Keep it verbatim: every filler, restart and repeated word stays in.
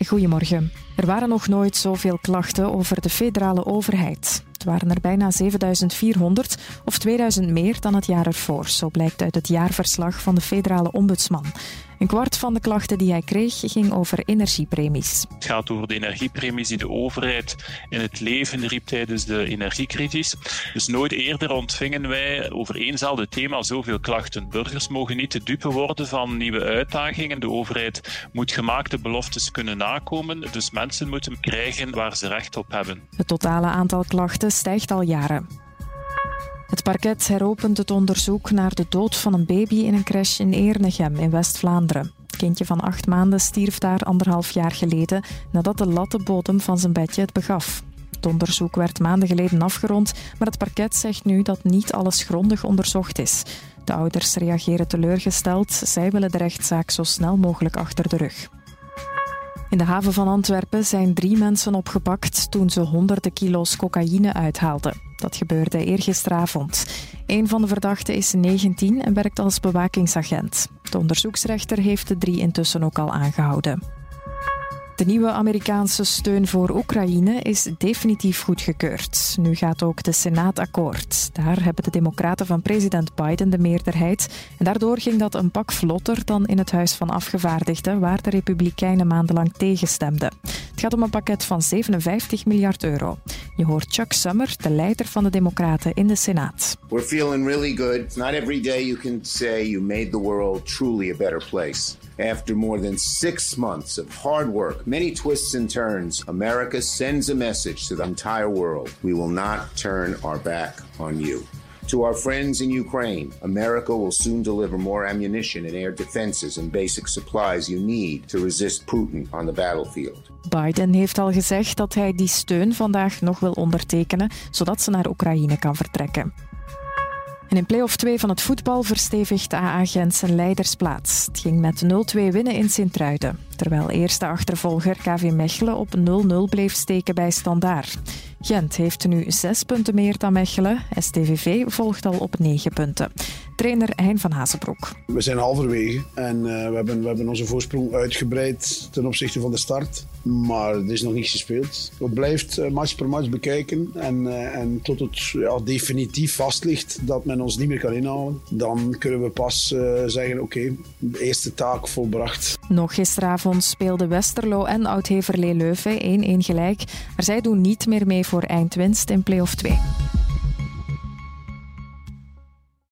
goedemorgen. Er waren nog nooit zoveel klachten over de federale overheid. Het waren er bijna zevenduizend vierhonderd of tweeduizend meer dan het jaar ervoor. Zo blijkt uit het jaarverslag van de federale ombudsman. Een kwart van de klachten die hij kreeg ging over energiepremies. Het gaat over de energiepremies die de overheid in het leven riep tijdens de energiecrisis. Dus nooit eerder ontvingen wij over éénzelfde thema zoveel klachten. Burgers mogen niet te dupe worden van nieuwe uitdagingen. De overheid moet gemaakte beloftes kunnen nakomen. Dus mensen moeten krijgen waar ze recht op hebben. Het totale aantal klachten stijgt al jaren. Het parket heropent het onderzoek naar de dood van een baby in een crash in Ernegem in West-Vlaanderen. Het kindje van acht maanden stierf daar anderhalf jaar geleden nadat de lattenbodem van zijn bedje het begaf. Het onderzoek werd maanden geleden afgerond, maar het parket zegt nu dat niet alles grondig onderzocht is. De ouders reageren teleurgesteld. Zij willen de rechtszaak zo snel mogelijk achter de rug. In de haven van Antwerpen zijn drie mensen opgepakt toen ze honderden kilo's cocaïne uithaalden. Dat gebeurde eergisteravond. Een van de verdachten is negentien en werkt als bewakingsagent. De onderzoeksrechter heeft de drie intussen ook al aangehouden. De nieuwe Amerikaanse steun voor Oekraïne is definitief goedgekeurd. Nu gaat ook de Senaat akkoord. Daar hebben de democraten van president Biden de meerderheid. En daardoor ging dat een pak vlotter dan in het Huis van Afgevaardigden, waar de Republikeinen maandenlang tegenstemden. Het gaat om een pakket van zevenenvijftig miljard euro. Je hoort Chuck Schumer, de leider van de democraten in de Senaat. We're feeling really good. It's not every day you can say you made the world truly a better place. After more than six months of hard work, many twists and turns, America sends a message to the entire world. We will not turn our back on you. To our friends in Ukraine, America will soon deliver more ammunition and air defenses and basic supplies you need to resist Putin on the battlefield. Biden heeft al gezegd dat hij die steun vandaag nog wil ondertekenen, zodat ze naar Oekraïne kan vertrekken. En in play-off twee van het voetbal verstevigt A A Gent zijn leidersplaats. Het ging met nul twee winnen in Sint-Truiden. Terwijl eerste achtervolger K V Mechelen op nul nul bleef steken bij Standaard. Gent heeft nu zes punten meer dan Mechelen. S T V V volgt al op negen punten. Trainer Hein van Hazenbroek. We zijn halverwege en uh, we, hebben, we hebben onze voorsprong uitgebreid ten opzichte van de start. Maar er is nog niets gespeeld. Het blijft uh, match per match bekijken. En, uh, en tot het ja, definitief vast ligt dat men ons niet meer kan inhouden. Dan kunnen we pas uh, zeggen, oké, okay, de eerste taak volbracht. Nog gisteravond speelden Westerlo en Oud-Heverlee Leuven één één gelijk. Maar zij doen niet meer mee voor eindwinst in play-off twee.